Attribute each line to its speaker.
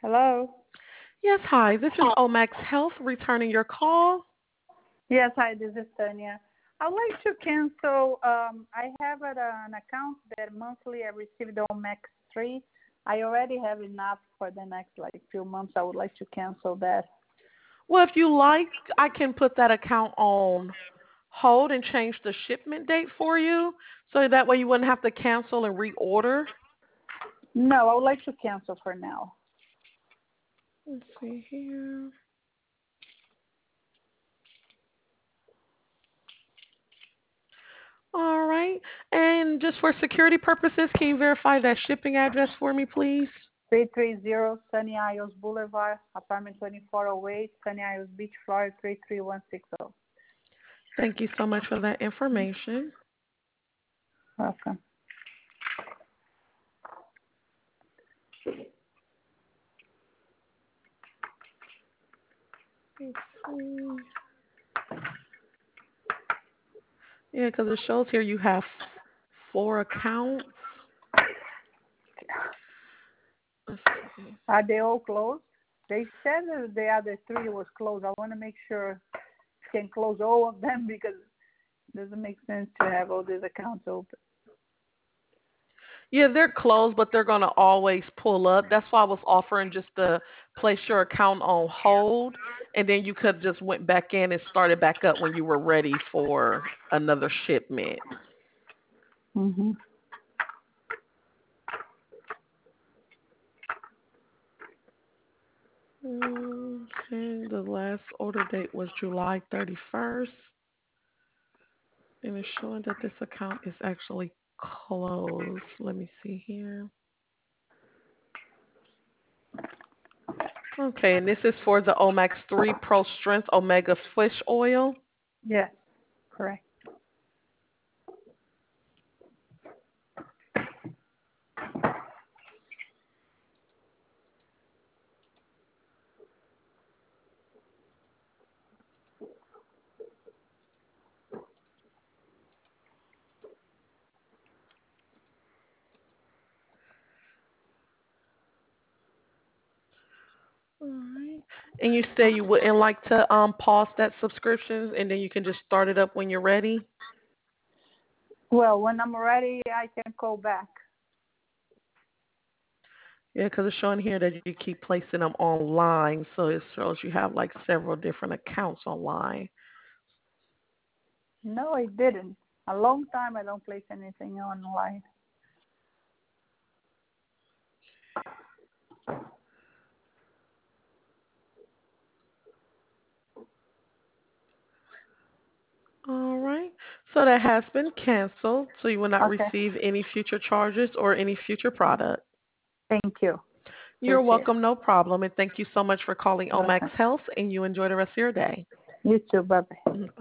Speaker 1: Hello?
Speaker 2: Yes, hi. This is Omax Health returning your call.
Speaker 1: Yes, hi, this is Tanya. I'd like to cancel, I have an account that monthly I receive the Max 3. I already have enough for the next few months. I would like to cancel that.
Speaker 2: Well, if you like, I can put that account on hold and change the shipment date for you so that way you wouldn't have to cancel and reorder.
Speaker 1: No, I would like to cancel for now.
Speaker 2: Let's see here. All right. And just for security purposes, can you verify that shipping address for me, please?
Speaker 1: 330 Sunny Isles Boulevard, apartment 2408, Sunny Isles Beach, Florida 33160.
Speaker 2: Thank you so much for that information.
Speaker 1: Welcome.
Speaker 2: Let's see. Yeah, because it shows here you have four accounts. Let's see.
Speaker 1: Are they all closed? They said that the other three was closed. I want to make sure you can close all of them because it doesn't make sense to have all these accounts open.
Speaker 2: Yeah, they're closed, but they're going to always pull up. That's why I was offering just to place your account on hold, and then you could just went back in and started back up when you were ready for another shipment.
Speaker 1: Mhm.
Speaker 2: Okay, the last order date was July 31st, and it's showing that this account is actually closed. Let me see here. Okay, and this is for the Omax 3 Pro Strength Omega Fish Oil.
Speaker 1: Yes, correct.
Speaker 2: All right. And you say you wouldn't like to pause that subscription and then you can just start it up when you're ready?
Speaker 1: Well, when I'm ready, I can call back.
Speaker 2: Yeah, because it's showing here that you keep placing them online, so it shows you have like several different accounts online.
Speaker 1: No, I didn't. A long time I don't place anything online.
Speaker 2: All right. So that has been canceled, so you will not
Speaker 1: Okay.
Speaker 2: receive any future charges or any future product.
Speaker 1: Thank you.
Speaker 2: You're
Speaker 1: Appreciate it.
Speaker 2: welcome, no problem. And thank you so much for calling Omax
Speaker 1: Okay.
Speaker 2: Health, and you enjoy the rest of your day.
Speaker 1: You too. Bye-bye.